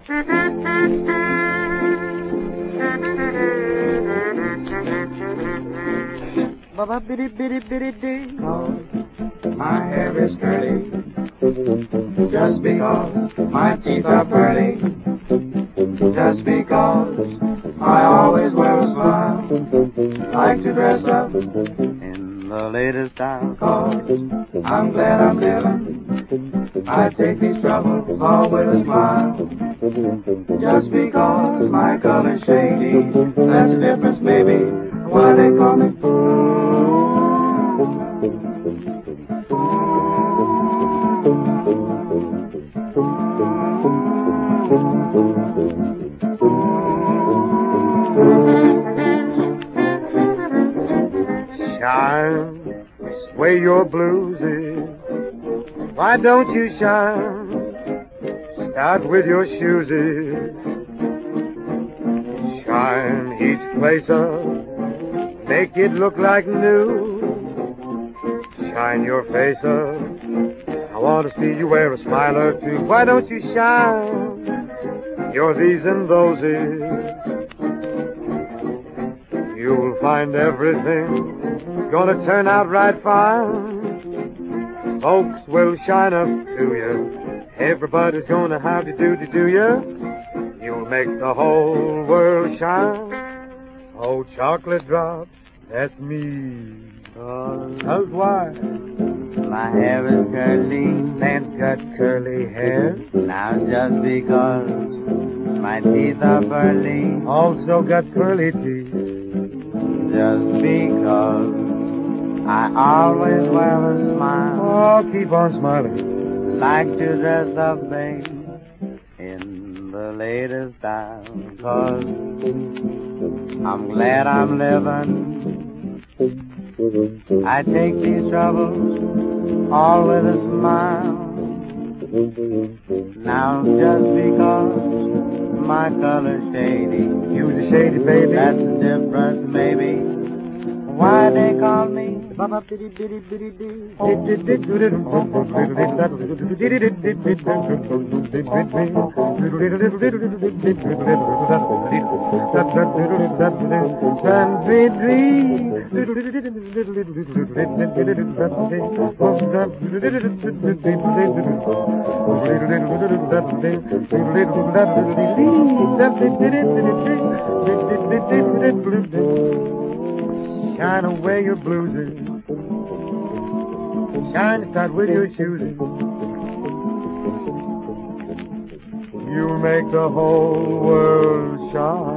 Ba-ba-biddy-biddy-biddy-dee. My hair is curly, just because my teeth are pearly, just because I always wear a smile, like to dress up In the latest style. cause I'm glad I'm living. I take these troubles all with a smile, just because my color's shady. That's the difference, baby, why they call me Shine, sway your bluesy. Why don't you shine? Start with your shoesy. Shine each place up, make it look like new. Shine your face up, I want to see you wear a smile or two. Why don't you shine your these and thoses? You'll find everything gonna turn out right fine. Folks will shine up to you. Everybody's gonna have to do you. You'll make the whole world shine. Oh, chocolate drop, that's me. That's why. My hair is curly, Man's got curly hair, now just because my teeth are pearly, also got pearly teeth. just because I always wear a smile, Oh, keep on smiling. like to dress up, babe, in the latest style, 'cause I'm glad I'm living. I take these troubles all with a smile. Now just because my color's shady, Use a shady baby. that's the difference, maybe. Why they call me Ba-ba-biddy-biddy-biddy-dee. Shine away your blues. Shine to start with your shoes. You make the whole world shine.